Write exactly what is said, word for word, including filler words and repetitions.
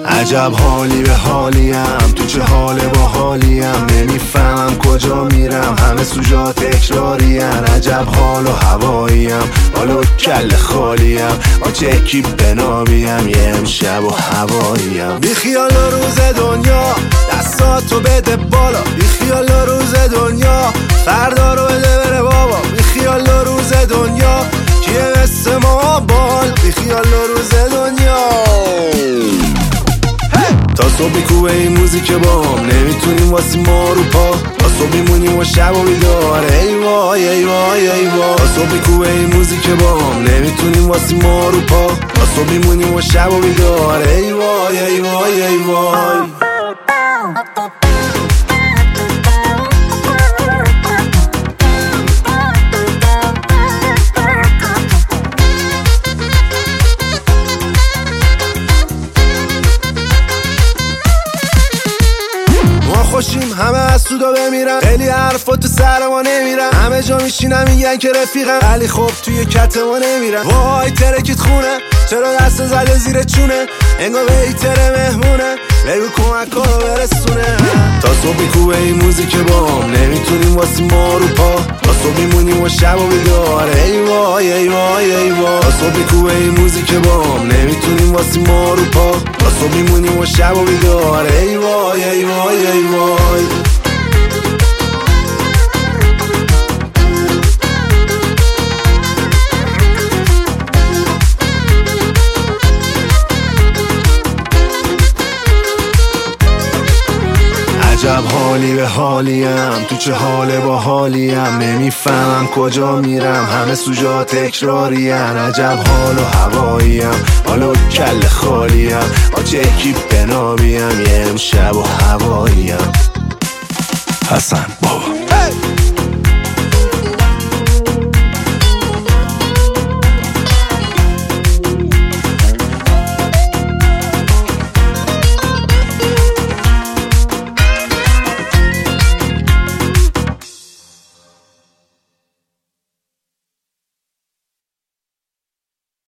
عجب حالی به حالیم، تو چه حال با حالیم، نمیفهمم کجا میرم، همه سوژا تکراریم. عجب حال و هواییم، حالا کل خالیم، با چه اکیپ بنابیم، یه امشب و هواییم. بی خیال روز دنیا، دستاتو بده بالا، بی خیال روز دنیا، فردا رو بده بره بابا. بی خیال روز دنیا، کیه مثل ما بال، بی خیال روز دنیا. تا صبح میکوبه این موزیک بام، نمیتونیم واسی ما رو پا، تا صبح میمونیم و شب و بیدار، ای وای ای وای ای وای. تا صبح میکوبه این موزیک بام، نمیتونیم واسی ما رو پا، تا صبح میمونیم و شب و بیدار، ای وای ای وای ای وای. خوشیم همه از سودا بمیرن، خیلی حرفا تو سر ما نمیرن، همه جا میشینن میگن که رفیقن، ولی خب توی کت ما نمیرن. وای ترکت خونه، چرا دست زده زیر چونه، انگار بیتر مهمونه، بگو کمک رو برسونه. تا صبح میکوبه این موزیک بام، نمیتونیم واسی ما رو پا، تا صبح میمونیم و شب و بیدار، ای وای ای وای ای وای. تا صبح میکوبه این موزیک بام، نمیتونیم واسی ما رو پا، تا صبح میمونیم و شب و بیدار، ای وای ای وای ای وای. عجب حالی به حالیم، تو چه حال با حالیم، نمیفهمم کجا میرم، همه سوژا تکراریم. عجب حال و هواییم، حالا کل خالیم، با چه اکیپ بنابیم، یه امشب و هواییم. حسن بابا.